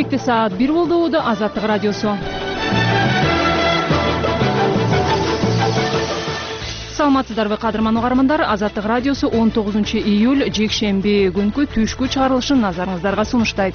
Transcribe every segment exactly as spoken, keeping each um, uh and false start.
Кечки саат бир болду. Азаттык радиосу. Саламатсыздарбы кадырман угармандар. Азаттык радиосу он тогузунчу июль жекшемби күнкү түшкү чыгарылышын назарыңыздарга сунуштайт.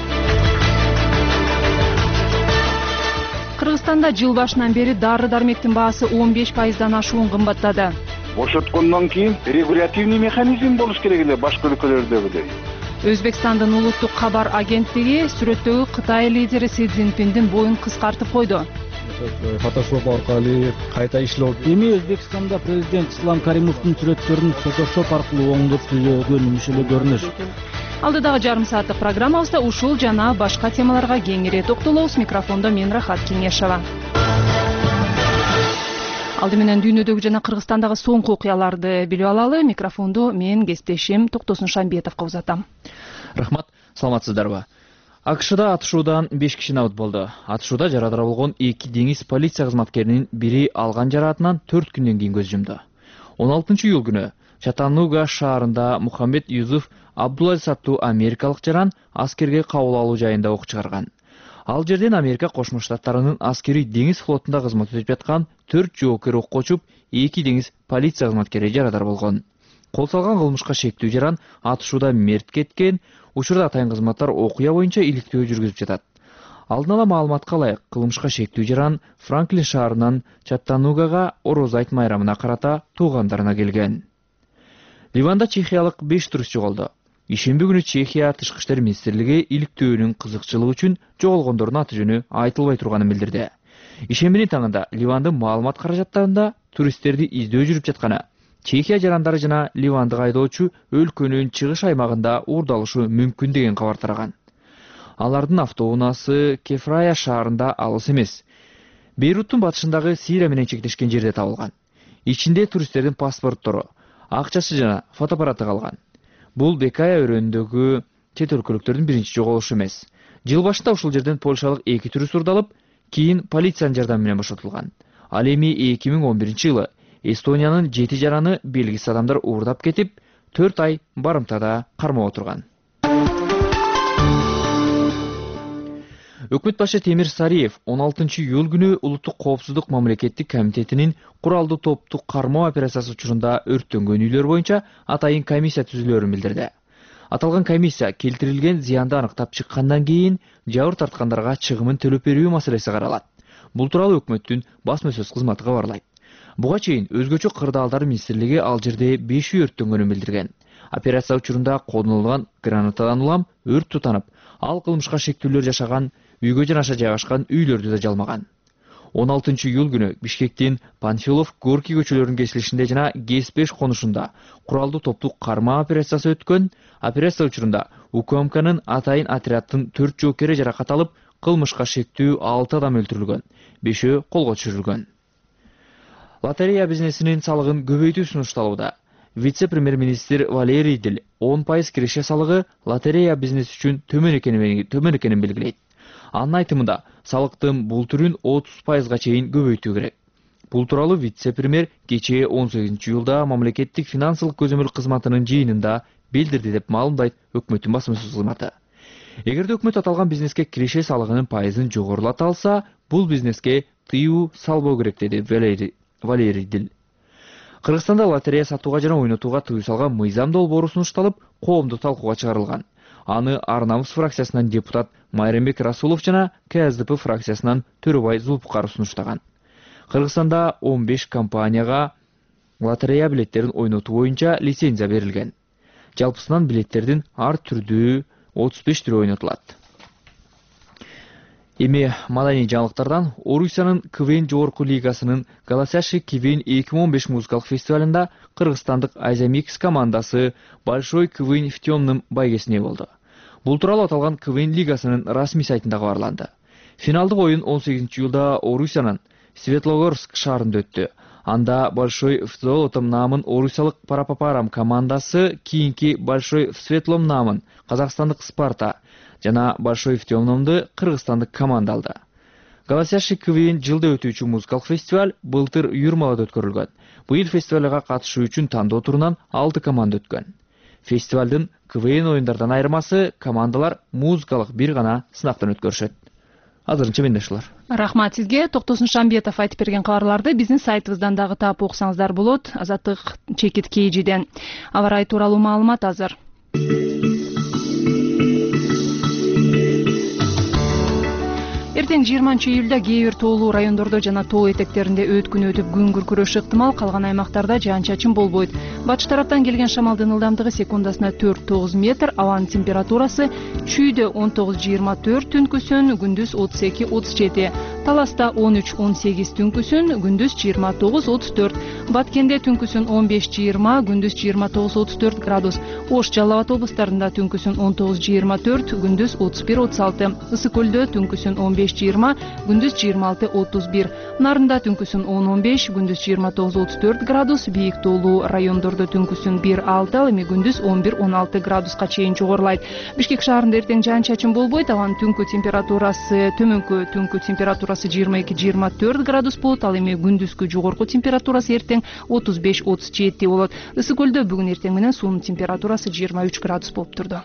Кыргызстанда жыл башынан бери дары-дармектин баасы он беш пайыздан ашуун кымбаттады. Бошоткондон кийин регулятивный механизм болуш керек эле башка өлкөлөрдөгүдөй. Өзбекстандын улуттук кабар агенттиги сүрөттөгү Кытай лидери Си Цзиньпиндин боюн кыскартып койду. Фотошоп аркылуу кайта иштөө. Эми Өзбекстанда президент Ислам Каримовдун сүрөттөрүн фотошоп аркылуу оңдоп түзөгөн мүшөлө көрүнөш. Алдыдагы жарым сааттык программабызда ушул жана башка темаларга кеңири токтолобуз. Микрофондо мен Рахат Кеңешова. Алды менен дүйнөдөгү жана Кыргызстандагы соңку окуяларды билип алалы. Микрофонду мен кесиптешим Токтосун Шамбетовго узатам. Рахмат, саламатсыздарбы. АКШда атышуудан беш киши набыт болду. Атышууда жарадыра болгон эки деңиз полиция кызматкеринин бири алган жараатынан төрт күндөн кийин көз жумду. он алтынчы июль күнү Чаттануга шаарында Мухаммед Юзуф Абдулазиз аттуу америкалык жаран аскерге кабыл алуу жайында ок чыгарган. Ал жерден Америка Кошмо Штаттарынын аскери деңиз флотунда кызмат өтүп жаткан төрт жоокер окко очуп, эки деңиз полиция кызматкери жарадар болгон. Кол салган кылмышка шектүү жаран атышууда мерт кеткен. Учурда атайын кызматтар окуя боюнча иликтөө жүргүзүп жатат. Алдын ала маалыматка ылайык, кылмышка шектүү жаран Франклин шаарынан Чаттанугага Ороз айт майрамына карата туугандарына келген. Ливанда чехиялык беш турист жоголду. Ишемби күнү Чехия тышкы иштер министрлиги иликтөөнүн кызыкчылыгы үчүн жоголгондордун аты жөнү айтылбай турганын билдирди. Ишембинин таңында Ливандын маалымат каражаттарында туристтерди издөө жүрүп жатканы, Чехия жарандары жана ливандык айдоочу өлкөнүн чыгыш аймагында уурдалышы мүмкүн деген кабар тараган. Алардын автоунаасы Кефрая шаарында алыс эмес. Бейруттун батышындагы Сирия менен чектешкен жерде табылган. Ичинде туристтердин паспорттору, акчасы жана фотоаппараты калган. Бул Бекая өрөөнүндөгү чет өлкөлүктөрдүн биринчи жоголушу эмес. Жыл башында ушул жерден польшалык эки турист уурдалып, кийин полициянын жардамы менен бошотулган. Ал эми эки миң он биринчи жылы Эстониянын жети жараны белгисиз адамдар уурдап кетип, төрт ай барымтада кармап отурган. Өкмөт башы Темир Сариев он алтынчы июль күнү Улуттук коопсуздук мамлекеттик комитетинин куралдуу топту кармоо операциясы учурунда өрттөнгөн үйлөр боюнча атайын комиссия түзүлөөрүн билдирди. Аталган комиссия келтирилген зыянды аныктап чыккандан кийин жабыр тарткандарга чыгымын төлөп берүү маселеси каралат. Бул тууралуу өкмөттүн басма сөз кызматы кабарлайт. Буга чейин өзгөчө кырдаалдар министрлиги ал жерде беш үй өрттөнгөнүн билдирген. Операция учурунда колдонулган гранатадан улам өрт тутанып, ал кылмышка шектүүлөр жашаган үйгө жанаша жайгашкан үйлөрдү да жалмаган. он алтынчы июль күнү Бишкектин Панфилов Горки көчөлөрүнүн кесилишинде жана Гэс беш конушунда куралдуу топтук кармаа операциясы өткөн. Операция учурунда УКМКнын атайын отряддын төрт жоокери жаракат алып, кылмышка шектүү алты адам өлтүрүлгөн, бешөө колго түшүрүлгөн. Лотерея бизнесинин салыгын көбөйтүү сунушталууда. Вице-премьер-министр Валерий Дил он пайыз киреше салыгы лотерея бизнеси үчүн төмөн экенин төмөн экенин белгилейт. Анын айтымында, салыктын бул түрүн отуз пайызга чейин көбөйтүү керек. Бул тууралуу вице-премьер кечээ он сегизинчи июлда мамлекеттик финансылык көзөмөл кызматынын жыйынында билдирди деп маалымдайт өкмөттүн басма сөз кызматы. Эгерде өкмөт аталган бизнеске киреше салыгынын пайызын жогорулата алса, бул бизнеске тыюу салбоо керек, деди Валерий Валерий Дил. Кыргызстанда лотерея сатууга жана ойнотууга тыюу салган мыйзам долбоору сунушталып, коомдук талкууга чыгарылган. Аны Ар Намыс фракциясынан депутат Майрамбек Расулов жана Ка Эс Д П фракциясынан Төрөбай Зулпукаров сунуштаган. Кыргызстанда он беш компанияга лотерея билеттерин ойнотуу боюнча лицензия берилген. Жалпысынан билеттердин ар түрдүү отуз беш түрү ойнотулат. Эми маданий жаңылыктардан Орусиянын КВН жогорку лигасынын Голосящий КВН эки миң он беш музыкалык фестивалында кыргызстандык Айзамикс командасы Большой КВН в темном байгесине болду. Бул тууралуу аталган КВН лигасынын расмий сайтында кабарланды. Финалдык оюн он сегизинчи июлда Орусиянын Светлогорск шаарында өттү. Анда Большой в золотом намын орусиялык Парапапарам командасы кийинки Большой в светлом намын казакстандык Спарта жана Большой в темномду кыргызстандык команда алды. Голосящий КВН жылда өтүүчү музыкалык фестиваль былтыр Юрмалада өткөрүлгөн. Быйыл фестивалга катышуу үчүн тандоо турунан алты команда өткөн. Фестивалдын КВН оюндардан айырмасы командалар музыкалык бир гана сынактан өткөрүшөт. Азырынча менде ушулар. Рахмат сизге. Токтосун Шамбетов айтып берген кабарларды биздин сайтыбыздан дагы таап окусаңыздар болот. Азаттык Чекит Кейжиден. Аба ырайы тууралуу маалымат азыр. Эртең жыйырманчы июлда кээ бир тоолуу райондордо жана тоо этектеринде өткүн өтүп күн күркүрөшү ыктымал, калган аймактарда жаан-чачын болбойт. Батыш тараптан келген шамалдын ылдамдыгы секундасына төрт тогуз метр, абанын температурасы чүйдө он тогуз жыйырма төрт, түнкүсүн күндүз отуз эки отуз жети, Таласта он үч он сегиз түнкүсүн, күндүз жыйырма тогуз отуз төрт, Баткенде түнкүсүн он беш жыйырма, күндүз жыйырма тогуз отуз төрт градус, Ош, Жалал Абад облустарында түнкүсүн он тогуз жыйырма төрт, күндүз отуз бир отуз алты, Ысык көлдө түнкүсүн он беш жыйырма, күндүз жыйырма алты отуз бир, Нарында түнкүсүн он он беш, күндүз жыйырма тогуз отуз төрт градус, бийик тоолуу райондордо түнкүсүн бир алты, ал эми күндүз он бир он алты градуска чейин жогорулайт. Бишкек шаарында эртең жаан-чачын болбойт, абанын түнкү температурасы төмөнкү түнкү температурасы жыйырма эки жыйырма төрт градус болот, ал эми күндүзкү жогорку температурасы эртең отуз беш отуз жети болот. Ысык көлдө бүгүн эртең менен суунун температурасы жыйырма үч градус болуп турду.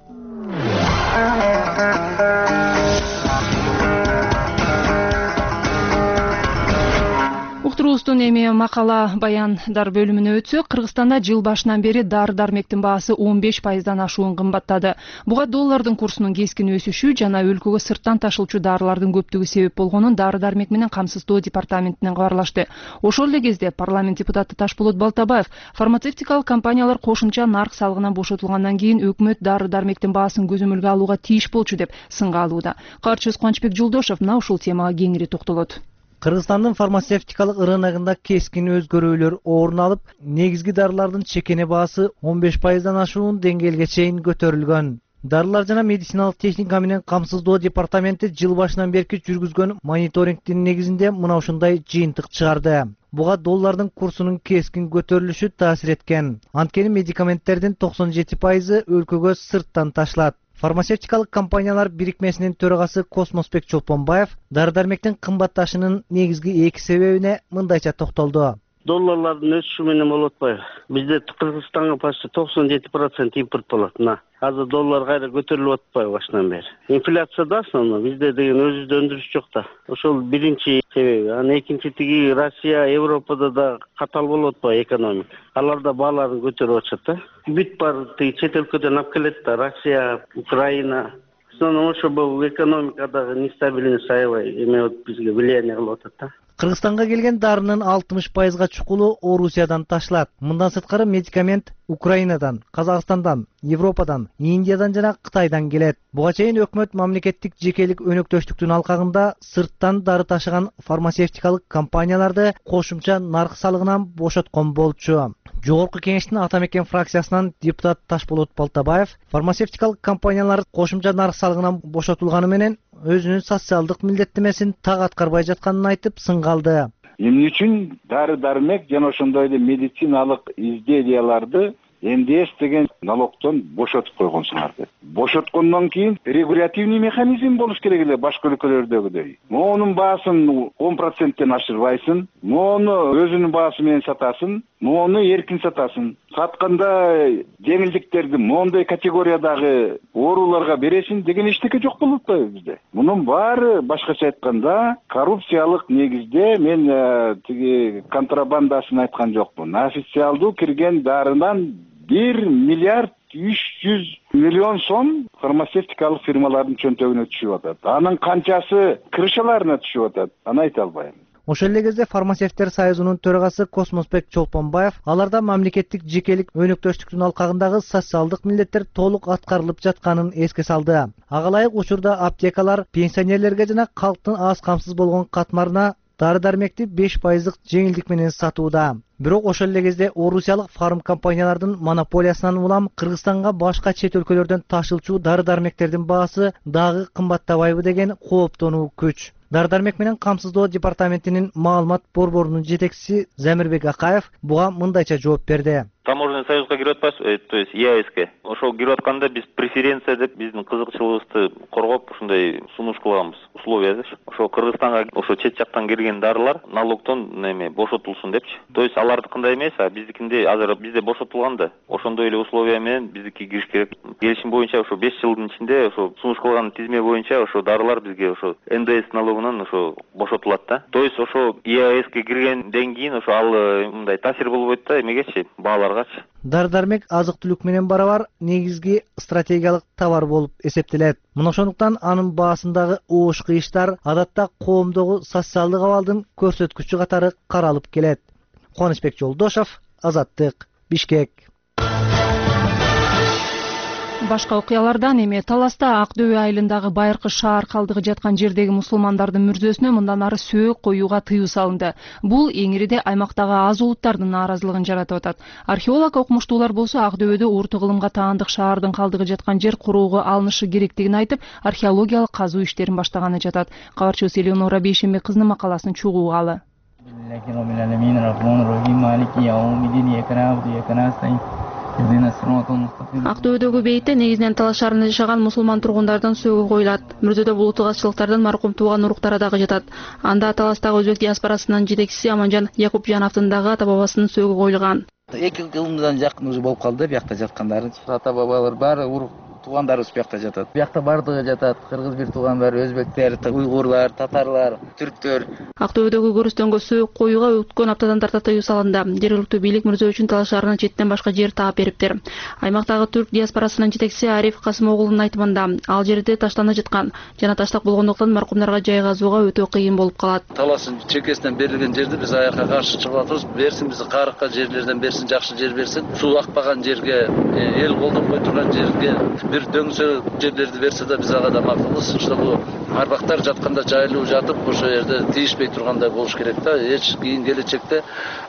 Уктуруубуздун эми макала баяндар бөлүмүнө өтсөк, Кыргызстанда жыл башынан бери дары-дармектин баасы он беш пайыздан ашуун кымбаттады. Буга доллардын курсунун кескин өсүшү жана өлкөгө сырттан ташылчу дарылардын көптүгү себеп болгонун дары-дармек менен камсыздоо департаментинен кабарлашты. Ошол эле кезде парламент депутаты Ташболот Балтабаев фармацевтикалык компаниялар кошумча нарк салыгынан бошотулгандан кийин өкмөт дары-дармектин баасын көзөмөлгө алууга тийиш болчу деп сынга алууда. Каарчыбыз Кубанычбек Жолдошов мына ушул темага кеңири токтолот. Кыргызстандын фармацевтикалык рыногунда кескин өзгөрүүлөр орун алып, негизги дарылардын чекене баасы он беш пайыздан ашуун деңгээлге чейин көтөрүлгөн. Дарылар жана медициналык техника менен камсыздоо департаменти жыл башынан бери жүргүзгөн мониторингдин негизинде мына ушундай жыйынтык чыгарды. Буга доллардын курсунун кескин көтөрүлүшү таасир эткен. Анткени медикаменттердин токсон жети пайызы өлкөгө сырттан ташылат. Фармацевтикалык компаниялар бирикмесинин төрагасы Космосбек Чолпонбаев дары-дармектин кымбатташынын негизги эки себебине мындайча токтолду. Долларлардын өсүшү менен болуп атпайбы? Бизде Кыргызстанга почти токсон жети процент импорт болот. Мына азыр доллар кайра көтөрүлүп атпайбы башынан бери? Инфляция да основной, бизде деген өзүбүздө өндүрүш жок да. Ошол биринчи себеби. Анан экинчи тиги Россия, Европада да катал болуп атпайбы экономика. Алар да бааларын көтөрүп атышат да. Бүт баары тиги чет өлкөдөн алып келет да, Россия, Украина. Сонун ошо бул экономикадагы нестабильность аябай эме бизге влияние кылып атат да. Кыргызстанга келген дарынын алтымыш пайызга чукулу Орусиядан ташылат. Мындан сырткары медикамент Украинадан, Казакстандан, Европадан, Индиядан жана Кытайдан келет. Буга чейин өкмөт мамлекеттик жекелик өнөктөштүктүн алкагында сырттан дары ташыган фармацевтикалык компанияларды кошумча нарк салыгынан бошоткон болчу. Жогорку кеңештин Ата Мекен фракциясынан депутат Ташболот Балтабаев фармацевтикалык компаниялар кошумча нарк салыгынан бошотулганы менен өзүнүн социалдык милдеттемесин так аткарбай жатканын айтып сынга алды. Эмне үчүн дары-дармек жана ошондой эле медициналык изделияларды эн дэ эс деген налогтон бошотуп койгонсуңар деп. Бошоткондон кийин регулятивный механизм болуш керек эле башка өлкөлөрдөгүдөй. Монун баасын он проценттен ашырбайсың, мону өзүнүн баасы менен сатасың, мону эркин сатасың. Сатканда жеңилдиктерди мондой категориядагы ооруларга бересиң деген эчтеке жок болуп атпайбы бизде. Мунун баары башкача айтканда коррупциялык негизде, мен тиги контрабандасын айткан жокмун. Официалдуу кирген дарынан бир миллиард үч жүз миллион сом фармацевтикалык фирмалардын чөнтөгүнө түшүп атат. Анын канчасы крышаларына түшүп атат, аны айта албайм. Ошол эле кезде фармацевттер союзунун төрагасы Космосбек Чолпонбаев аларда мамлекеттик жекелик өнөктөштүктүн алкагындагы социалдык милдеттер толук аткарылып жатканын эске салды. Ага ылайык учурда аптекалар пенсионерлерге жана калктын аз камсыз болгон катмарына дары-дармекти беш пайыздык жеңилдик менен сатууда. Бирок ошол эле кезде орусиялык фарм компаниялардын монополиясынан улам Кыргызстанга башка чет өлкөлөрдөн ташылчу дары-дармектердин баасы дагы кымбаттабайбы деген кооптонуу күч. Дары-дармек менен камсыздоо департаментинин маалымат борборунун жетекчиси Замирбек Акаев буга мындайча жооп берди. таможенный союзга кирип атпайбыз, то есть и а эске. Ошол кирип атканда биз преференция деп биздин кызыкчылыгыбызды коргоп ушундай сунуш кылганбыз, условияда. Ошо Кыргызстанга ошо чет жактан келген дарылар налогтон неме бошотулсун депчи. То есть алардыкындай эмес, а биздикинде азыр бизде бошотулган да. Ошондой эле условия менен биздики кириш керек. Келишим боюнча ошо беш жылдын ичинде ошо сунуш кылган тизме боюнча ошо дарылар бизге ошо эн дэ эс налогунан ошо бошотулат да. То есть ошо и а эске киргенден кийин ошо ал мындай таасир болбойт да эмегечи, бааларгачы. Дары-дармек азык-түлүк менен барабар негизги стратегиялык товар болуп эсептелет. Мына ошондуктан анын баасындагы оош кыйыштар адатта коомдогу социалдык абалдын көрсөткүчү катары каралып келет. Кубанычбек Жолдошов, Азаттык, Бишкек. Башка окуялардан эми Таласта Ак Дөбө айылындагы байыркы шаар калдыгы жаткан жердеги мусулмандардын мүрзөсүнө мындан ары сөөк коюуга тыюу салынды. Бул эңириде аймактагы аз улуттардын нааразылыгын жаратып атат. Археолог окумуштуулар болсо Ак Дөбөдө урту кылымга таандык шаардын калдыгы жаткан жер курууга алынышы керектигин айтып, археологиялык казуу иштерин баштаганы жатат. Кабарчыбыз Элеонора Бейшембек кызынын макаласын чугуугалы. Ак Дөбөдөгү бейитте негизинен Талас шаарында жашаган мусулман тургундардын сөөгү коюлат. Мүрзөдө бул утугаччылыктардын маркум тууган уруктары дагы жатат. Анда Таластагы өзбек диаспорасынын жетекчиси Аманжан Якупжановдун дагы ата бабасынын сөөгү коюлган. эки кылымдан жакын уже болуп калды биякта жаткандары. Ата бабалар баары урук туугандарыбыз биякта жатат. Биякта бардыгы жатат. Кыргыз бир туугандар, өзбектер, уйгурлар, татарлар, түрктөр. Ак Дөбөдөгү көрүстөнгө сөөк коюуга өткөн аптадан тарта тыюу салынды. Жергиликтүү бийлик мүрзө үчүн Талас шаарынан четтен башка жер таап бериптир. Аймактагы түрк диаспорасынын жетекчиси Ариф Касымоглунун айтымында, ал жерде таштанып жаткан жана таштак болгондуктан маркумдарга жайгазууга өтө кыйын болуп калат. Таластын чекесинен берилген жерди биз аякка каршы чыгып атабыз. Берсин биз карыкка жерлерден берсин, жакшы жер берсин. Суу акпаган жерге, эл колдонбой турган жерге бир дөңсө жерлерди берсе да биз ага да макулбуз. Ошол арбактар жатканда жайлуу жатып, ошол жерде тийишпей тургандай болуш керек да. Эч кийин келечекте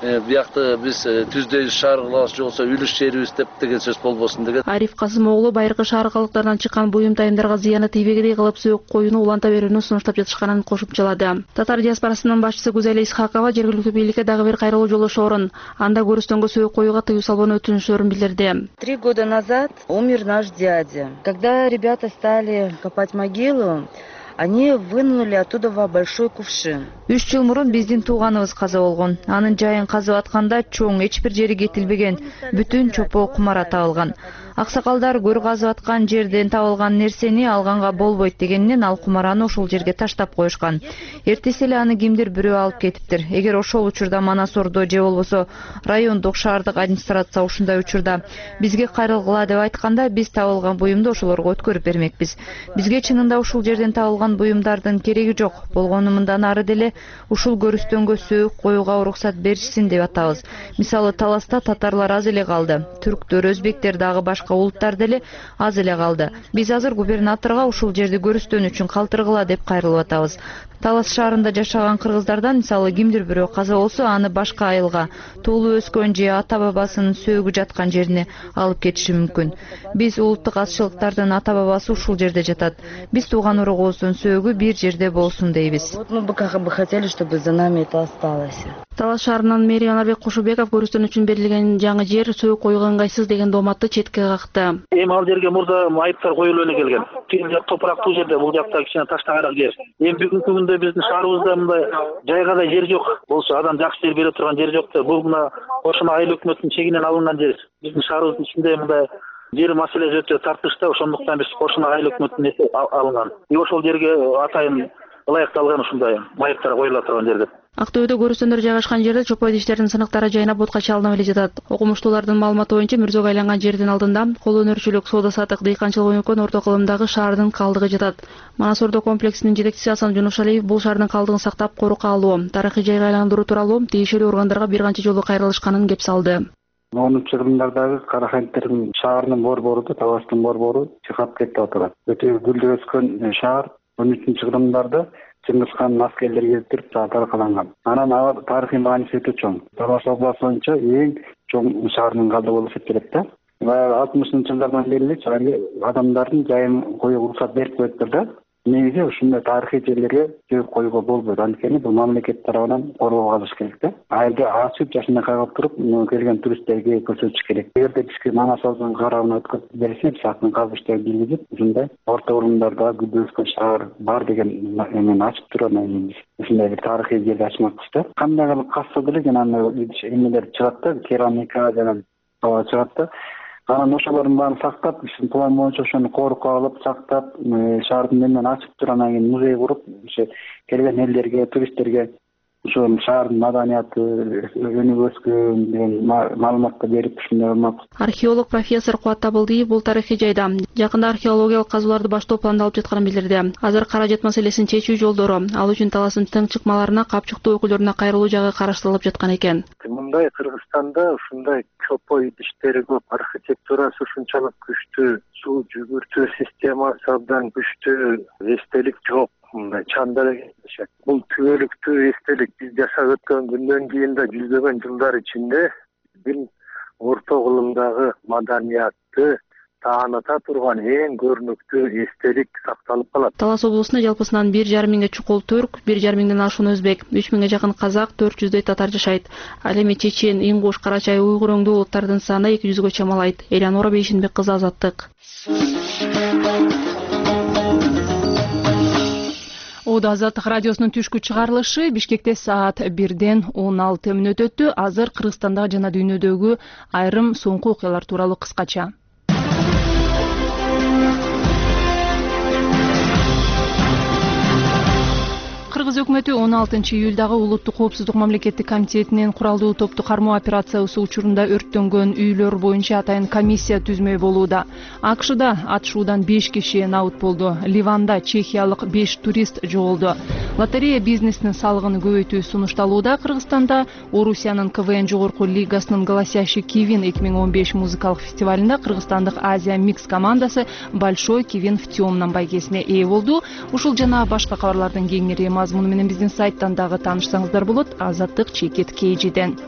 биякты биз түздөй шаар кылабыз, же болбосо үлүш жерибиз деп деген сөз болбосун деген. Ариф Касымоглу байыркы шаар калдыктарынан чыккан буюм тайымдарга зыяны тийбегидей кылып сөөк коюуну уланта берүүнү сунуштап жатышканын кошумчалады. Татар диаспорасынын башчысы Гүзель Исхакова жергиликтүү бийликке дагы бир кайрылуу жолдошорун, анда көрүстөнгө сөөк коюуга тыюу салууну өтүнүшөрүн билдирди. Три года назад умер наш дядя. Когда ребята стали копать могилу, они вынули оттуда большой кувшин. Үч жыл мурун биздин тууганыбыз каза болгон. Анын жайын казып атканда чоң, эч бир жери кетилбеген, бүтүн чопо кумара табылган. Аксакалдар көр казып аткан жерден табылган нерсени алганга болбойт дегенинен ал кумараны ошол жерге таштап коюшкан. Эртеси эле аны кимдир бирөө алып кетиптир. Эгер ошол учурда Манасордо же болбосо райондук шаардык администрация ушундай учурда бизге кайрылгыла деп айтканда, биз табылган буюмду ошолорго өткөрүп бермекпиз. Бизге чынында ушул жерден табылган буюмдардын кереги жок. Болгону мындан ары деле ушул көрүстөнгө сөөк коюуга уруксат беришсин деп атабыз. Мисалы Таласта татарлар аз эле калды. Түрктөр, өзбектер дагы башка улуттар деле аз эле калды. Биз азыр губернаторго ушул жерди көрүстөн үчүн калтыргыла деп кайрылып атабыз. Талас шаарында жашаган кыргыздардан мисалы кимдир бирөө каза болсо, аны башка айылга, туулуп өскөн же ата бабасынын сөөгү жаткан жерине алып кетиши мүмкүн. Биз улуттук азчылыктардын ата бабасы ушул жерде жатат. Биз тууган уругубуздун сөөгү бир жерде болсун дейбиз. Вот мы бы как бы хотели, чтобы за нами это осталось. Талас шаарынын мэри Анарбек Кошубеков көрүстөн үчүн берилген жаңы жер сөөк коюуга ыңгайсыз деген дооматты четке какты. Эми ал жерге мурда айыптар коюлуп эле келген. Тил жак топурактуу жерде, бул жакта кичине таштагыраак жер. Эми бүгүнкү күндө биздин шаарыбызда мындай жайга да жер жок. Болсо адам жакшы жер бере турган жер жок да. Бул мына ошону айыл өкмөттүн чегинен алынган жер. Биздин шаарыбыздын ичинде мындай жер маселеси өтө тартышта, ошондуктан биз ошону айыл өкмөттүн алынган. И ошол жерге атайын ылайыкталган ушундай майыптар коюла турган жер деп. Ак Дөбөдө көрүстөндөр жайгашкан жерде чопо идиштердин сыныктары жайнап отко чалынып эле жатат. Окумуштуулардын маалыматы боюнча мүрзөгө айланган жердин алдында кол өнөрчүлүк, соода саттык, дыйканчылык өнүккөн орто кылымдагы шаардын калдыгы жатат. Манасордо комплексинин жетекчиси Асан Жунушалиев бул шаардын калдыгын сактап корукка алуу, тарыхый жайга айландыруу тууралуу тиешелүү органдарга бир канча жолу кайрылышканын кеп салды. онунчу жылдардагы Карахандтердин шаарынын борбору, Таластын борбору чыгап кетип атат. Өтө гүлдүп өскөн шаар он үчүнчү жылдарда Чыңгызхандын аскерлери келип таркаланган. Анан ал тарыхый мааниси өтө чоң. Талас областы боюнча эң чоң шаардын калдыгы болуп эсептелет да. алтымышынчы жылдардан бери адамдардын жайын коюуга уруксат берип коюптур да. негизи ушундай тарыхый жерлерге жооп коюуга болбойт. Анткени бул мамлекет тарабынан коргоо алыш керек да. Айылды ачып жашынакай кылып туруп келген туристтерге көрсөтүш керек. Эгерде бизге Манас Озон карабына өткөзүп берсе, сактын кабыштар билдирип, ушундай орто урундарда гүлдүү өскөн шаар бар деген эмени ачып турган ушундай бир тарыхый жерди ачмакчыбыз да. Кандай кылып касса деле жана эмелер чыгат да, керамика жана чыгат да. Анан ошолордун баарын сактап, биздин план боюнча ошону корукка алып, сактап, шаардын эмени ачып туруп, анан кийин музей куруп, ошо келген элдерге, туристтерге ошол шаардын маданияты, өнүгүп өскөн деген маалыматты берип ушундай болмок. Археолог профессор Кубат Табылдиев бул тарыхый жайда жакында археологиялык казууларды баштоо пландалып жатканын билдирди. Азыр каражат маселесин чечүү жолдору, ал үчүн таластын тең чыкмаларына, капчыктуу өкүлдөрүнө кайрылуу жагы караштырылып жаткан экен. Мындай Кыргызстанда ушундай чопо идиштери көп, архитектурасы ушунчалык күчтүү, суу жүгүртүү системасы абдан күчтүү, эстелик жок. Мындай чанда дешет. Бул түбөлүктүү эстелик биз жашап өткөн күндөн кийин да жүздөгөн жылдар ичинде биздин орто кылымдагы маданиятты тааныта турган эң көрүнүктүү эстелик сакталып калат. Талас облусунда жалпысынан бир жарым миңге чукул түрк, бир жарым миңден ашуун өзбек, үч миңге жакын казак, төрт жүздөй татар жашайт. Ал эми чечен, ингуш, карачай, уйгур өңдүү улуттардын саны эки жүзгө чамалайт. Элянора Бейшенбек кызы, Азаттык. Ода Азаттык радиосунун түшкү чыгарылышы Бишкекте саат бирден он алты мүнөт өттү. Азыр Кыргызстандагы жана дүйнөдөгү айрым соңку окуялар тууралуу кыскача. Кыргыз өкмөтү он алтынчы июлдагы улуттук коопсуздук мамлекеттик комитетинин куралдуу топту кармоо операциясы учурунда өрттөнгөн үйлөр боюнча атайын комиссия түзмөй болууда. АКШда атышуудан беш киши набыт болду. Ливанда чехиялык беш турист жоголду. Лотерея бизнесинин салыгын көбөйтүү сунушталууда. Кыргызстанда Орусиянын КВН жогорку лигасынын голосящий Кивин эки миң он беш музыкалык фестивалында кыргызстандык Азия Микс командасы Большой Кивин в темном байгесине ээ болду. Ушул жана башка кабарлардын кеңири мазмуну менен биздин сайттан дагы таанышсаңыздар болот. Азаттык чекит кейжиден.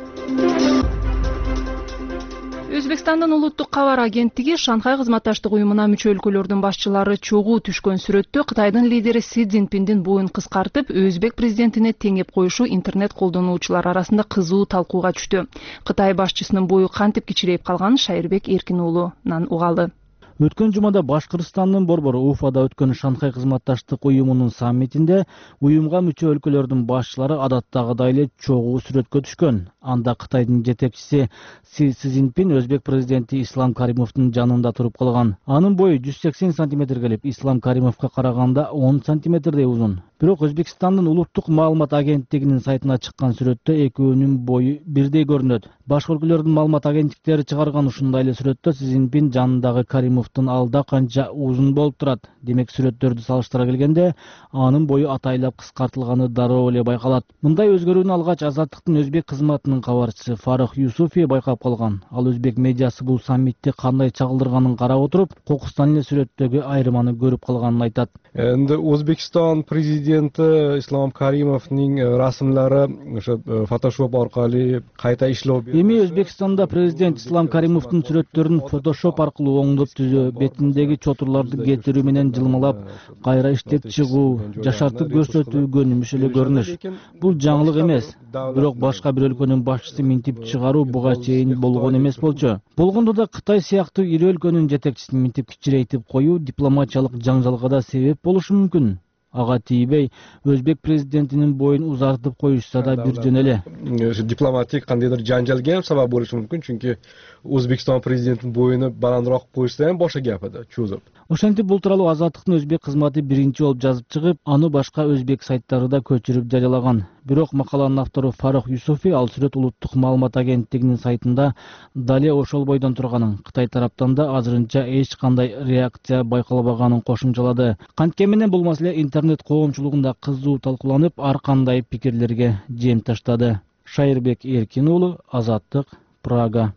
Өзбекстандын улуттук кабар агенттиги Шанхай кызматташтык уюмуна мүчө өлкөлөрдүн башчылары чогуу түшкөн сүрөттө Кытайдын лидери Си Цзиньпиндин боюн кыскартып, өзбек президентине теңеп коюшу интернет колдонуучулар арасында кызуу талкууга түштү. Кытай башчысынын бою кантип кичирейип калганын Шайырбек Эркин уулунан угалы. Өткөн жумада Башкырстандын борбору Уфада өткөн Шанхай кызматташтык уюмунун саммитинде уюмга мүчө өлкөлөрдүн башчылары адаттагыдай эле чогуу сүрөткө түшкөн. Анда Кытайдын жетекчиси Си Цзиньпин өзбек президенти Ислам Каримовдун жанында туруп калган. Анын бою жүз сексен сантиметр келип, Ислам Каримовго караганда он сантиметрдей узун. Бирок Өзбекстандын улуттук маалымат агенттигинин сайтына чыккан сүрөттө экөөнүн бою бирдей көрүнөт. Башка өлкөлөрдүн маалымат агенттиктери чыгарган ушундай эле сүрөттө Цзиньпин жанындагы Каримовдун алда канча узун болуп турат. Демек сүрөттөрдү салыштыра келгенде анын бою атайлап кыскартылганы дароо эле байкалат. Мындай өзгөрүүнү алгач Азаттыктын өзбек кызматынын кабарчысы Фарух Юсуфи байкап калган. Ал өзбек медиасы бул саммитти кандай чагылдырганын карап отуруп, кокустан эле сүрөттөгү айырманы көрүп калганын айтат. Endi O'zbekiston prezidenti Islom Karimovning rasmlari o'sha Photoshop orqali qayta ishlov. Эми Өзбекстанда президент Ислам Каримовдун сүрөттөрүн Photoshop аркылуу оңдоп түзөө, бетиндеги чотурларды кетирүү менен жылмалап, кайра иштеп чыгуу, жашартып көрсөтүү көнүмүш эле көрүнүш. Бул жаңылык эмес. Бирок башка бир өлкөнүн башчысын минтип чыгаруу буга чейин болгон эмес болчу. Болгондо да Кытай сыяктуу ири өлкөнүн жетекчисин минтип кичирейтип коюу дипломатиялык жаңжалга да себеп болушу мүмкүн. Ага тийбей, өзбек президентинин боюн узартып коюшса да бир жөн эле. Дипломатик кандайдыр жаңжалга ham sabab bo'lishi mumkin, chunki O'zbekiston prezidentining boyuni balandroq qo'ysa ham boshqa gap edi, cho'zib. Ошентип бул тууралуу Азаттыктын өзбек кызматы биринчи болуп жазып чыгып, аны башка өзбек сайттары да көчүрүп жарыялаган. Бирок макаланын автору Фарух Юсуфи ал сүрөт улуттук маалымат агенттигинин сайтында дале ошол бойдон турганын, Кытай тараптан да азырынча эч кандай реакция байкалбаганын кошумчалады. Кантке менен бул маселе интернет коомчулугунда кызуу талкууланып, ар кандай пикирлерге жем таштады. Шайырбек Эркин уулу, Азаттык, Прага.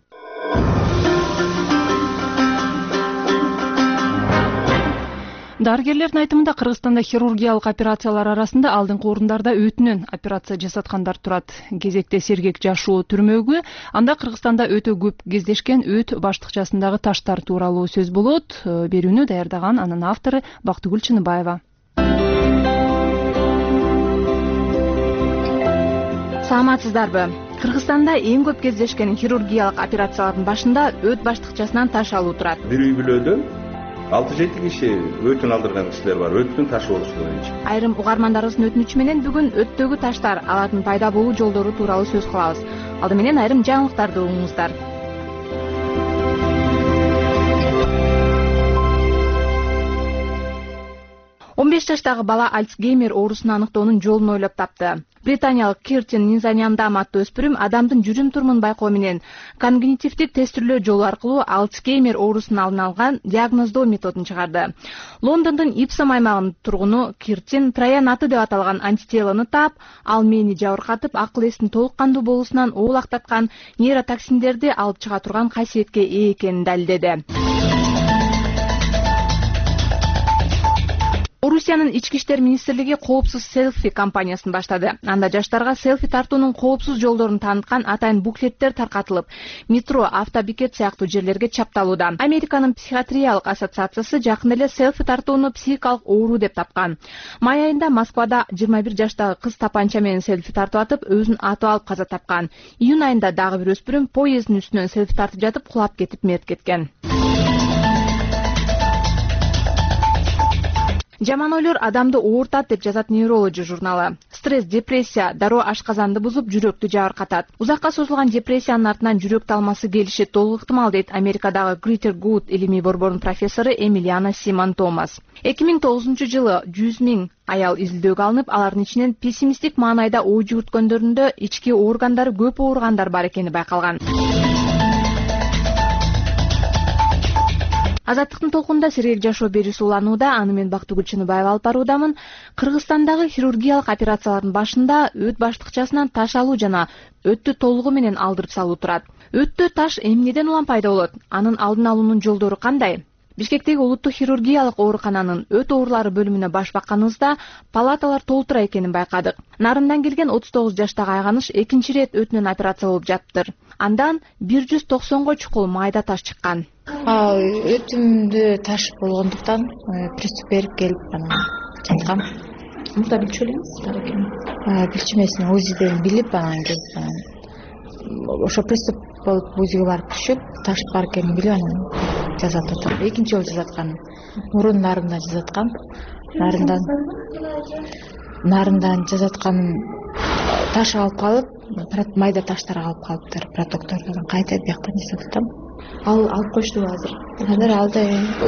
Дарыгерлердин айтымында Кыргызстанда хирургиялык операциялар арасында алдыңкы орундарда өтүнөн операция жасаткандар турат. Кезекте сергек жашоо түрмөгү, анда Кыргызстанда өтө көп кездешкен өт баштыкчасындагы таштар тууралуу сөз болот. Берүүнү даярдаган анын автору Бактыгүл Чыныбаева. саламатсыздарбы? Кыргызстанда эң көп кездешкен хирургиялык операциялардын башында өт баштыкчасынан таш алуу турат. Бир үй бүлөдөн алты жети киши өтүн алдырган кишилер бар, өттүн ташы болушу боюнча. Айрым угармандарыбыздын өтүнүчү менен бүгүн өттөгү таштар, алардын пайда болуу жолдору тууралуу сөз кылабыз. Алды менен айрым жаңылыктарды угуңуздар. он беш жаштагы бала Альцгеймер оорусун аныктоонун жолун ойлоп тапты. Британиялык Киртин Низаняндам аттуу өспүрүм адамдын жүрүм-турумун байкоо менен когнитивдик тестирлөө жолу аркылуу Альцгеймер оорусунун алдын алган диагноздоо методун чыгарды. Лондондун Ипсом аймагынын тургуну Киртин троянаты деп аталган антителону таап, ал мээни жабыркатып, акыл эстин толук кандуу болуусунан оолактаткан нейротоксиндерди алып чыга турган касиетке ээ экенин далилдеди. Орусиянын ички иштер министрлиги коопсуз селфи кампаниясын баштады. Анда жаштарга селфи тартуунун коопсуз жолдорун тааныткан атайын буклеттер таркатылып, метро, автобекет сыяктуу жерлерге чапталууда. Американын психиатриялык ассоциациясы жакында эле селфи тартууну психикалык оору деп тапкан. Май айында Москвада жыйырма бир жаштагы кыз тапанча менен селфи тартып атып, өзүн атып алып каза тапкан. Июнь айында дагы бир өспүрүм поезддин үстүнөн селфи тартып жатып кулап кетип мерт кеткен. Жаман ойлор адамды оорутат деп жазат Neurology журналы. Стресс, депрессия дароо ашказанды бузуп, жүрөктү жабыркатат. Узакка созулган депрессиянын артынан жүрөк талмасы келиши толук ыктымал дейт Америкадагы Greater Good илимий борборунун профессору Эмилиана Симон Томас. эки миң тогузунчу жылы жүз миң аял изилдөөгө алынып, алардын ичинен пессимисттик маанайда ой жүгүрткөндөрүндө ички органдары көп ооругандар бар экени байкалган. Азаттыктын толкунда сергек жашоо берүүсү уланууда, аны мен Бактыгүл Чыныбаева алып баруудамын. Кыргызстандагы хирургиялык операциялардын башында өт баштыкчасынан таш алуу жана өттү толугу менен алдырып салуу турат. Өттө таш эмнеден улам пайда болот? Анын алдын алуунун жолдору кандай? Бишкектеги улуттук хирургиялык оорукананын өт оорулары бөлүмүнө баш бакканыбызда палаталар толтура экенин байкадык. Нарындан келген отуз тогуз жаштагы айганыш экинчи ирет өтүнөн операция болуп жатыптыр. Андан бир жүз токсонго чукул майда таш чыккан. Өтүмдө таш болгондуктан приступ берип келип анан жаткам. Мурда билчү элеңиз? Билчү эмес, УЗИден билип анан келип ошо приступ болуп УЗИге барып түшүп, таш бар экенин билип анан жазат отуруп. Экинчи жолу жазаткан. Мурун нарындан жазаткан. Нарындан нарындан жазаткан таш алып калып, майда таштар алып калыптыр. Протоктордон кайта бияктан жасап атам. Ал алып коюштубу азыр? Азыр алды.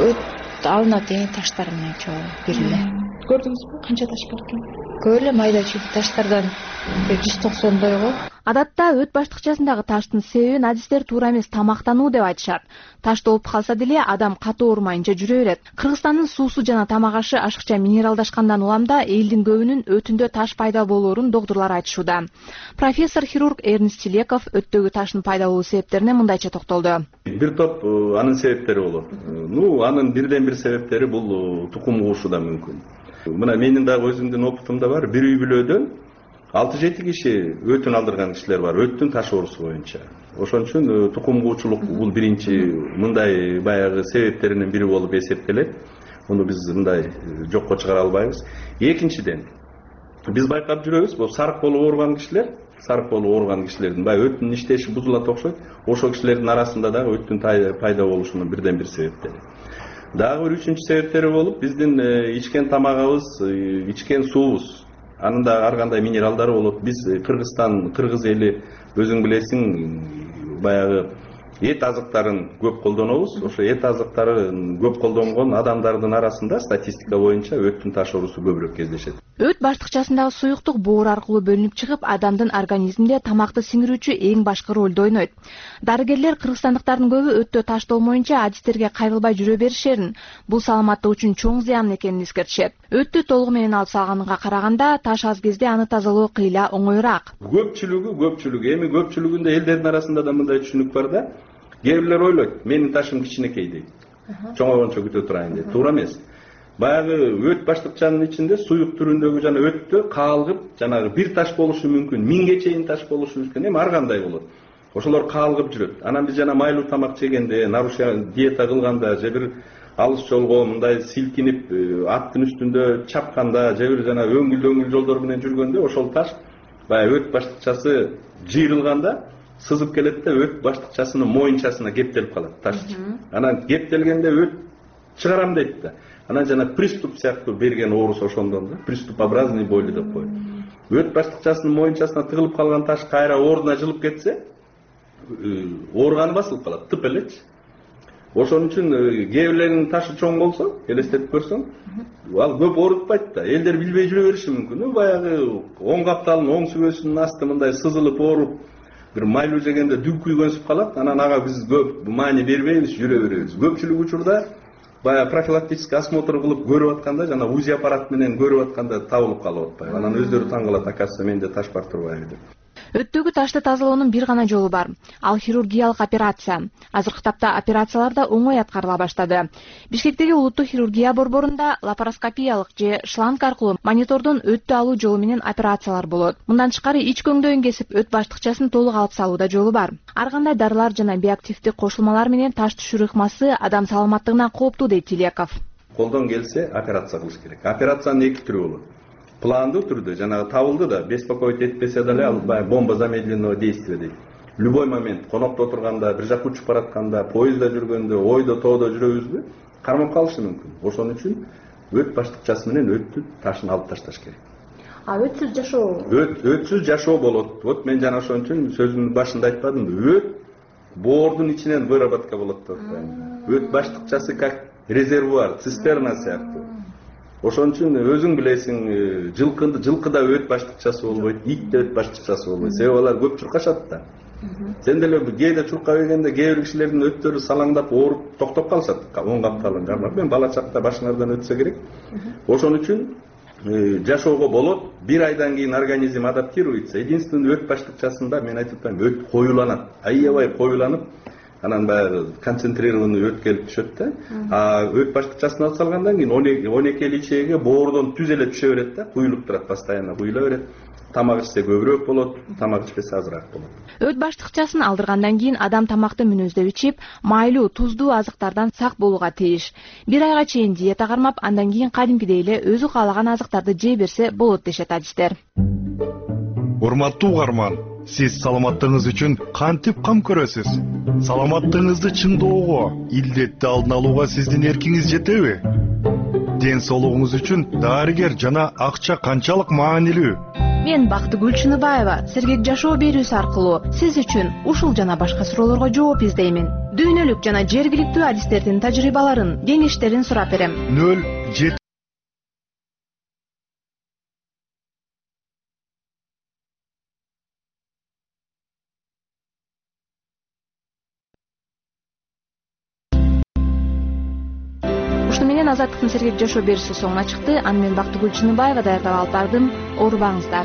Өт алынат эң таштар менен чогуу бир эле. Көрдүңүзбү канча таш бар экен? Көп эле майда чүйдү таштардан жүз токсондойго. Адатта өт баштыкчасындагы таштын себебин адистер туура эмес тамактануу деп айтышат. Таш толуп калса деле адам катуу оорумайынча жүрө берет. Кыргызстандын суусу жана тамак ашы ашыкча минералдашкандан уламда элдин көбүнүн өтүндө таш пайда болоорун доктурлар айтышууда. Профессор хирург Эрнст Чилеков өттөгү таштын пайда болуу себептерине мындайча токтолду. Бир топ анын себептери болот. Ну, анын бирден бир себептери бул тукум куушу да мүмкүн. Мына менин дагы өзүмдүн опытымда бар, бир үй бүлөдөн алты жети киши өтүн алдырган кишилер бар, өттүн таш оорусу боюнча. Ошон үчүн тукум куучулук бул биринчи мындай баягы себептеринин бири болуп эсептелет. Муну биз мындай жокко чыгара албайбыз. Экинчиден, биз байкап жүрөбүз, бул сарык болуп ооруган кишилер, сарык болуп ооруган кишилердин баягы өттүн иштеши бузулат окшойт. Ошол кишилердин арасында дагы өттүн пайда болушунун бирден бир себептери. Дагы бир үчүнчү себептери болуп, биздин ичкен тамагыбыз, ичкен суубуз, анын да ар кандай минералдары болот. Биз Кыргызстан, кыргыз эли өзүң билесиң, баягы эт азыктарын көп колдонобуз. Ошо эт азыктарын көп колдонгон адамдардын арасында статистика боюнча өттүн таш оорусу көбүрөөк кездешет. Өт баштыкчасындагы суюктук боор аркылуу бөлүнүп чыгып, адамдын организминде тамакты сиңирүүчү эң башкы ролду ойнойт. Дарыгерлер кыргызстандыктардын көбү өттө таш толмоюнча адистерге кайрылбай жүрө беришерин, бул саламаттык үчүн чоң зыян экенин эскертишет. Өттү толугу менен алып салганга караганда таш аз кезде аны тазалоо кыйла оңоюраак. Көпчүлүгү, көпчүлүгү, эми көпчүлүгүндө элдердин арасында да мындай түшүнүк бар да. Кээ бирлер ойлойт, менин ташым кичинекей дейт. Чоңойгончо күтө турайын дейт. Туура эмес. Баягы өт баштыкчанын ичинде суюк түрүндөгү жана өттө каалгып, жанагы бир таш болушу мүмкүн, миңге чейин таш болушу мүмкүн. Эми ар кандай болот. Ошолор каалгып жүрөт. Анан биз жана майлуу тамак жегенде, нарушение диета кылганда же бир алыс жолго мындай силкинип аттын үстүндө чапканда же бир жана өңгүл өңгүл жолдор менен жүргөндө ошол таш баягы өт баштыкчасы жыйрылганда сызып келет да өт баштыкчасынын моюнчасына кептелип калат таш. Анан кептелгенде өт чыгарам дейт да. Анан жана приступ сыяктуу берген оорусу ошондон да, приступообразный бойлу деп коет. Өт баштыкчасынын моюнчасына тыгылып калган таш кайра ордуна жылып кетсе, оорганы басылып калат, тып элечи. Ошон үчүн кээ бирлеринин ташы чоң болсо, элестетип көрсөң, ал көп оорутпайт да. Элдер билбей жүрө бериши мүмкүн. Баягы оң капталдын оң сүбөсүнүн асты мындай сызылып ооруп, бир майлуу жегенде дүк күйгөнсүп калат. Анан ага биз көп маани бербейбиз, жүрө беребиз. Көпчүлүк учурда баягы профилактический осмотр кылып көрүп атканда, жана УЗИ аппарат менен көрүп атканда табылып калып атпайбы. Анан өздөрү таң калат, оказывается менде таш бар турбайбы деп. Өттөгү ташты тазалоонун бир гана жолу бар. Ал хирургиялык операция. Азыркы тапта операциялар да оңой аткарыла баштады. Бишкектеги улуттук хирургия борборунда лапароскопиялык же шланг аркылуу монитордон өттү алуу жолу менен операциялар болот. Мындан тышкары ич көңдөйүн кесип, өт баштыкчасын толук алып салууда жолу бар. Ар кандай дарылар жана биоактивдик кошулмалар менен таш түшүрүү ыкмасы адам саламаттыгына кооптуу дейт Тилеков. Колдон келсе операция кылыш керек. Операциянын эки түрү болот. Пландуу түрдө жанагы табылды да, беспокоить этпесе деле ал бомба замедленного действия дейт. Любой момент конокто отурганда, бир жака учуп баратканда, поездда жүргөндө, ойдо тоодо жүрөбүзбү, кармап калышы мүмкүн. Ошон үчүн өт баштыкчасы менен өттүн ташын алып ташташ керек. А өтсүз жашоо? Өт өтсүз жашоо болот. Вот мен жана ошон үчүн сөзүмдүн башында айтпадымбы? Өт боордун ичинен выработка болот деп атпаймынбы? Өт баштыкчасы как резервуар, цистерна сыяктуу. Ошон үчүн өзүң билесиң, жылкынды жылкыда өт баштыкчасы болбойт, итте өт баштыкчасы болбойт. Себеби алар көп чуркашат да. Сен деле кээде чуркап бергенде кээ бир кишилердин өттөрү салаңдап ооруп токтоп калышат. Оң капталын кармап, мен бала чакта башыңардан өтсө керек. Ошон үчүн жашоого болот. Бир айдан кийин организм адаптируется. Единственный өт баштыкчасында мен айтып атам, өт коюланат. Аябай коюланып, анан баягы концентрированный өт келип түшөт да. А өт баштыкчасын алып салгандан кийин он эки ичеге боордон түз эле түшө берет да, куюлуп турат, постоянно куюла берет. Тамак ичсе көбүрөөк болот, тамак ичпесе азыраак болот. Өт баштыкчасын алдыргандан кийин адам тамакты мүнөздөп ичип, майлуу, туздуу азыктардан сак болууга тийиш. Бир айга чейин диета кармап, андан кийин кадимкидей эле өзү каалаган азыктарды жей берсе болот дешет адистер. Урматтуу угарман, сиз саламаттыгыңыз үчүн кантип кам көрөсүз? Саламаттыгыңызды чыңдоого, илдетти алдын алууга сиздин эркиңиз жетеби? Ден соолугуңуз үчүн дарыгер жана акча канчалык маанилүү? Мен Бактыгүл Чыныбаева сергек жашоо берүүсү аркылуу сиз үчүн ушул жана башка суроолорго жооп издеймин. Дүйнөлүк жана жергиликтүү адистердин тажрыйбаларын, кеңештерин сурап берем. нөл жети Азаттыктын сергек жашоо берүүсү соңуна чыкты. Аны мен Бактыгүл Чыныбаева даярдап алып бардым. Оорубаңыздар.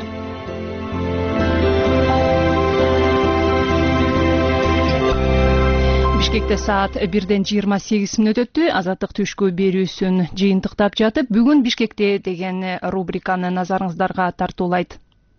Бишкекте саат бирден жыйырма сегиз мүнөт өттү. Азаттык түшкү берүүсүн жыйынтыктап жатып, бүгүн Бишкекте деген рубриканы назарыңыздарга тартуулайт.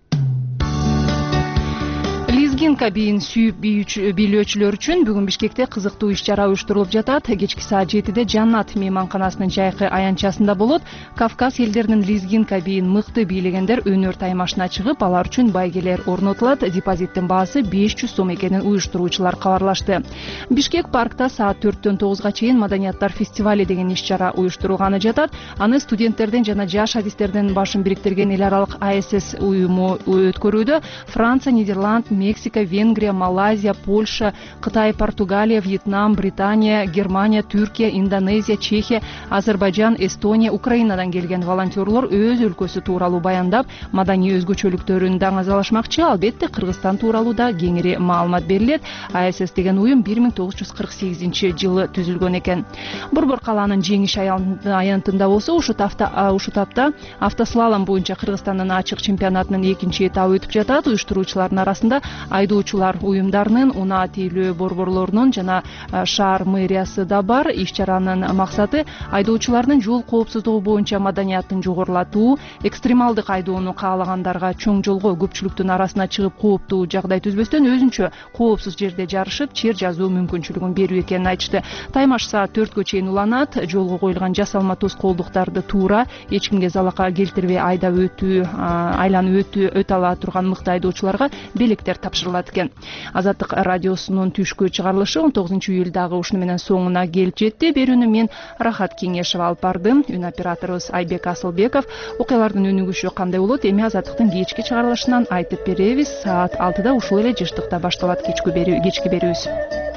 Лизгин кабин сүйүп бийлөөчүлөр үчүн бүгүн Бишкекте кызыктуу иш-чара уюштурулуп жатат. Кечки саат жетиде Жаннат мейманканасынын жайкы аянтчасында болот. Кавказ элдеринин Лизгин кабин мыкты бийлегендер өнөр таймашына чыгып, алар үчүн байгелер орнотулат. Депозиттин баасы беш жүз сом экенин уюштуруучулар кабарлашты. Бишкек паркта саат төрттөн тогузга чейин Маданияттар фестивали деген иш-чара уюштурулганы жатат. Аны студенттердин жана жаш адистердин башын бириктирген эл аралык А С С уюму өткөрүүдө. Франция, Нидерланд, Мексика, Венгрия, Малайзия, Польша, Кытай, Португалия, Вьетнам, Британия, Германия, Түркия, Индонезия, Чехия, Азербайджан, Эстония, Украинадан келген волонтерлор өз өлкөсү тууралуу баяндап, маданий өзгөчөлүктөрүн даңазалашмакчы. Албетте, Кыргызстан тууралуу да кеңири маалымат берилет. А С С деген уюм бир миң тогуз жүз кырк сегизинчи жылы түзүлгөн экен. Борбор калаанын жеңиш аянтында болсо, ушу тапта ушу тапта автослалом боюнча Кыргызстандын ачык чемпионатынын экинчи этабы өтүп жатат. Уюштуруучулардын арасында айдоочулар уюмдарынын унаа тейлөө борборлорунун жана шаар мэриясы да бар. Иш чаранын максаты айдоочулардын жол коопсуздугу боюнча маданиятын жогорулатуу, экстремалдык айдоону каалагандарга чоң жолго көпчүлүктүн арасына чыгып кооптуу жагдай түзбөстөн өзүнчө коопсуз жерде жарышып чер жазуу мүмкүнчүлүгүн берүү экенин айтышты. Таймаш саат төрткө чейин уланат. Жолго коюлган жасалма тоскоолдуктарды туура, эч кимге залака келтирбей айдап өтүү, айланып өтүү өтө ала турган мыкты айдоочуларга белектер тапшырылат экен. Азаттык радиосунун түшкү чыгарылышы он тогузунчу июлдагы ушуну менен соңуна келип жетти. Берүүнү мен Рахат Кеңешова алып бардым. Үн операторубуз Айбек Асылбеков. Окуялардын өнүгүшү кандай болот? Эми Азаттыктын кечки чыгарылышынан айтып беребиз. Саат алтыда ушул эле жыштыкта башталат кечки берүүбүз.